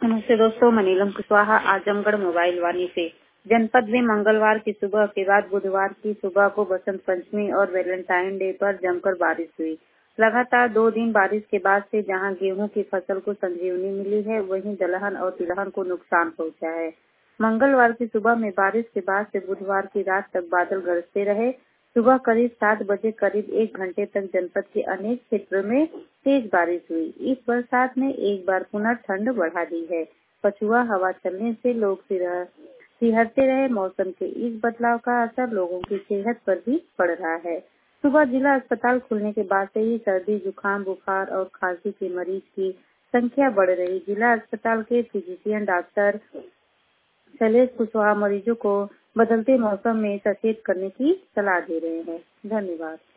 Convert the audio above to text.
नमस्ते दोस्तों, मैं नीलम कुशवाहा आजमगढ़ मोबाइल वाणी से। जनपद में मंगलवार की सुबह के बाद बुधवार की सुबह को बसंत पंचमी और वैलेंटाइन डे पर जमकर बारिश हुई। लगातार 2 दिन बारिश के बाद से जहां गेहूं की फसल को संजीवनी मिली है, वहीं दलहन और तिलहन को नुकसान पहुंचा है। मंगलवार की सुबह में बारिश के बाद से बुधवार की रात तक बादल गरजते रहे। सुबह करीब 7 बजे करीब 1 घंटे तक जनपद के अनेक क्षेत्रों में तेज बारिश हुई। इस बरसात ने एक बार पुनः ठंड बढ़ा दी है। पछुआ हवा चलने से लोग सिहरते रहे। मौसम के इस बदलाव का असर लोगों की सेहत पर भी पड़ रहा है। सुबह जिला अस्पताल खुलने के बाद से ही सर्दी, जुकाम, बुखार और खांसी के मरीज की संख्या बढ़ रही। जिला अस्पताल के फिजिशियन डॉक्टर शैलेश कुशवाहा मरीजों को बदलते मौसम में सचेत करने की सलाह दे रहे हैं। धन्यवाद।